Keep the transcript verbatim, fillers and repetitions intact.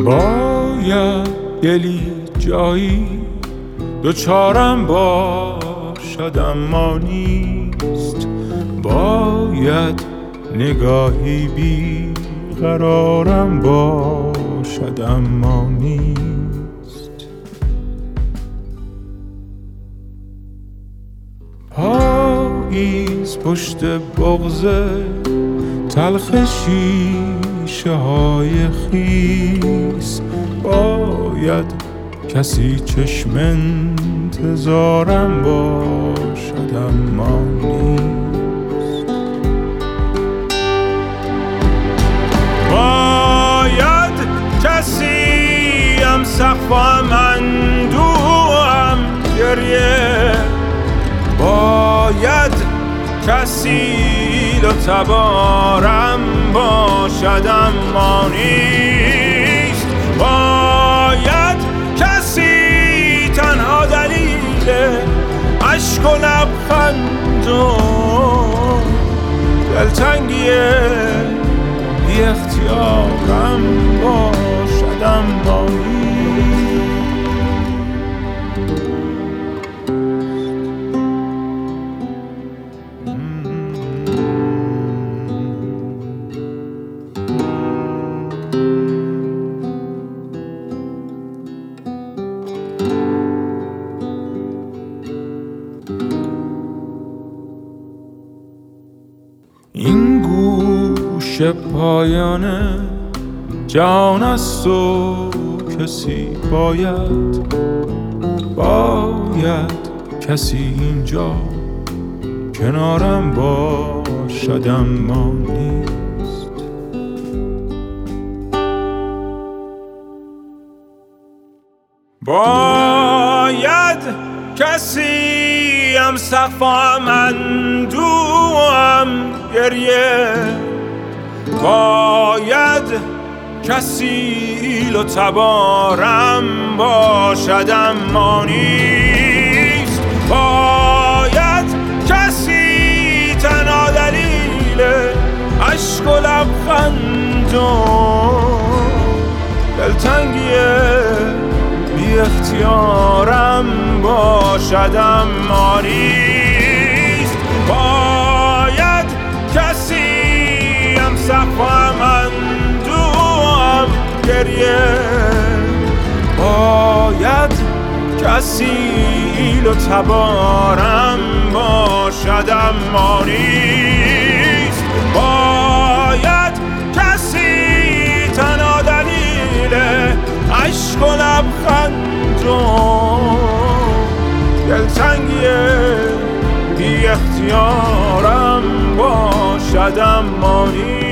باید دلی جایی دوچارم باشد اما نیست، باید نگاهی بی قرارم باشد اما نیست. پاییز پشت بغض تلخ شیشه های خیس، باید کسی چشم انتظارم باشد اما نیست. باید کسی هم سقفم اندوهم گریه، باید کسی و تبارم باشد اما نیست. باید کسی تنها دلیل عشق و لبخند و دلتنگی بی اختیارم باشد اما نیست. این گوش پایان جهان است و کسی باید باید کسی اینجا کنارم باشد اما نیست. باید کسی هم سقفم اندوهم گریه، باید کسی و تبارم باشد اما نیست. باید کسی تنها دلیل عشق و لبخند و دلتنگی بی اختیارم باشد اما نیست. باید کسی هم سقفم اندوهم گریه، باید کسی و تبارم باشد اما نیست. باید کسی تنها دلیل عشق و لبخند و دلتنگی بی اختیارم باشد اما نیست.